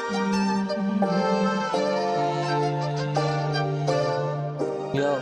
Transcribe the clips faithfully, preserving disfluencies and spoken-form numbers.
यो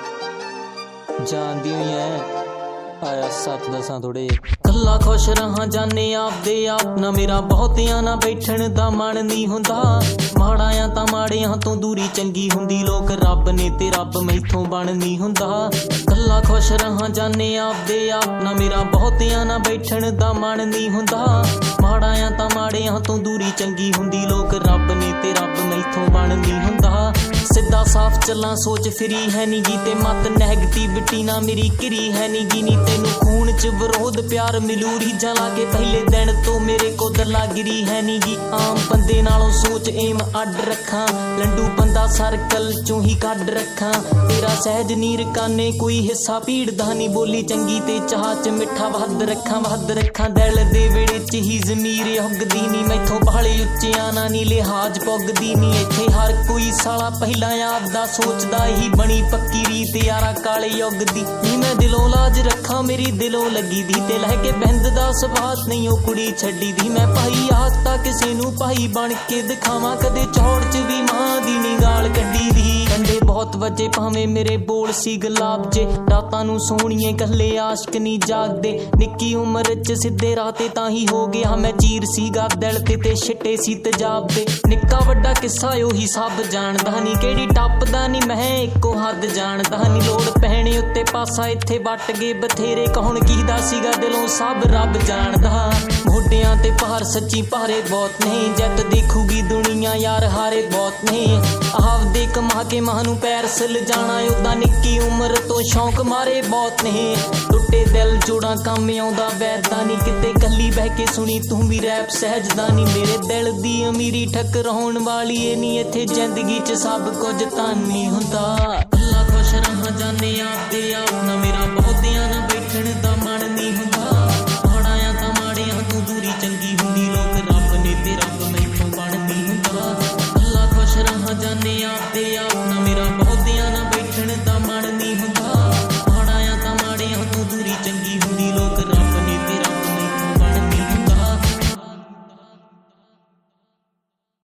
जानदी हुई है आया सत दसा थोड़े कला खुश रहा जाने आप दे आप ना मेरा बहुतियां ना बैठण दा मन नहीं हुंदा माड़ाया तां माड़ियां तो दूरी चंगी हुंदी लोक रब ने ते रब मैथों बन नहीं हुंदा कला खुश रहा जाने आप दे आप ना मेरा बहुतियां ना बैठण दा मन नहीं हुंदा माड़ाया तां माड़ियां तो दूरी चंगी हुंदी लोक रब ने ते रब मैथों बन नहीं हुंदा सिद्धा साफ चला सोच फिरी है नी गी ते मत नैगेटिविटी ना मेरी किरी है नी गी नी तेनू खून च विरोध प्यार मिलू रीझां लाके पहले दिन तो मेरे को दला गिरी है नी गी आम बंदे नालों सोच एम अड रखा लंडू बंदा सर्कल चों ही कड रखा तेरा सहज नीर काने कोई हिस्सा पीड़दा नी बोली चंगी ते चाह च मिठा वध रखा वध रखा दिल दे वेड़े च ही जमीर हुगदी नी मैथों बाले उच्चियां ना नी लिहाज पुगदी नी इत्थे हर कोई साला पहला आपदा सोचदा ही बनी पक्की रीत यारा काले युग दी नी मैं दिलों लाज रखा मेरी दिलों लगी दी ते लहके बंद दा सबात नहीं ओ कुड़ी छड्डी दी मैं भाई आस्ता किसे नू भाई बन के दिखावां कदे चौड़ च भी मां दी नी गाल कड्डी दी कंडे बहुत वजे भावें मेरे बोल सी गुलाब जे रातां नू सोहणीए कल्ले आशिक नी जागदे निक्की उम्र च सिद्धे राते तां ही हो गया मैं चीर सीगा दिल ते ते छिट्टे सी तेजाब दे निक्का वड्डा किस्सा ओही सब जानदा नी केड़ी टपदा नी मैं इक्को हद जानदा नी लोड़ पैणे उत्ते पासा इत्थे वट गए बथेरे कौन कीदा सीगा दिलों सब रब जानदा मोढियां ते भार सच्ची भारे बहुत ने जट देखूगी दुनिया यार हारे बहुत ने आप दे कमा के मां नू पैर सिल जाना उदा निक्की उम्र तो शौक मारे बहुत ने टुटे दिल जोड़ा काम आउंदा वैदा नी किते कल्ली बह के सुनी तू भी रैप सहजदा नी मेरे दिल दी अमीरी ठकराउण वाली ए नी इत्थे जिंदगी च सब कुछ तां नहीं हुंदा अल्लाह खुश रहा जाने आप दे आप ना